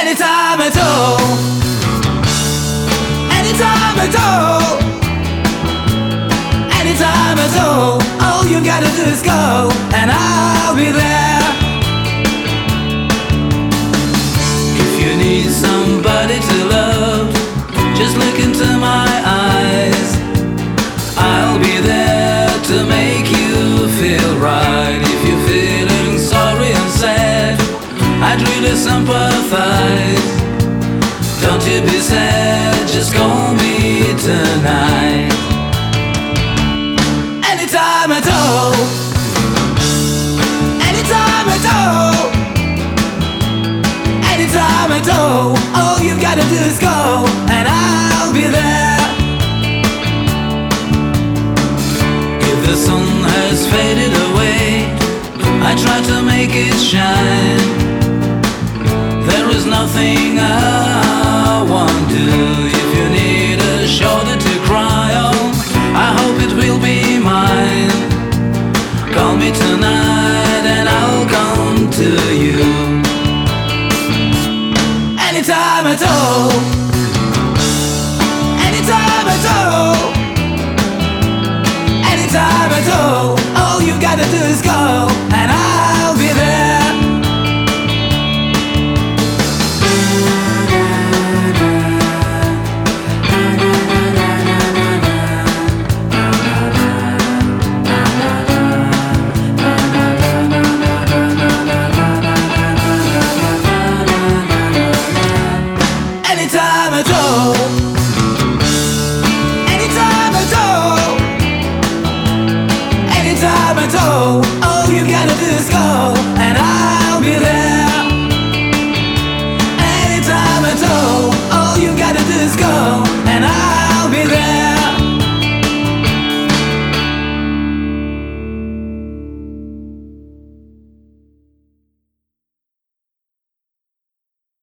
Anytime at all, anytime at all, anytime at all. All you gotta do is go, and I'll be there. If you need somebody to love, just look into my eyes. I'll be there to make you feel right. If you're feeling sorry and sad, I'd really sympathize. Don't you be sad, just call me tonight. Anytime at all, anytime at all, anytime at all. All you gotta do is go, and I'll be there. If the sun has faded away, I try to make it shine. There is nothing I won't do. If you need a shoulder to cry on, I hope it will be mine. Call me tonight and I'll come to you. Anytime at all, anytime at all, anytime at all. All you gotta do is go, and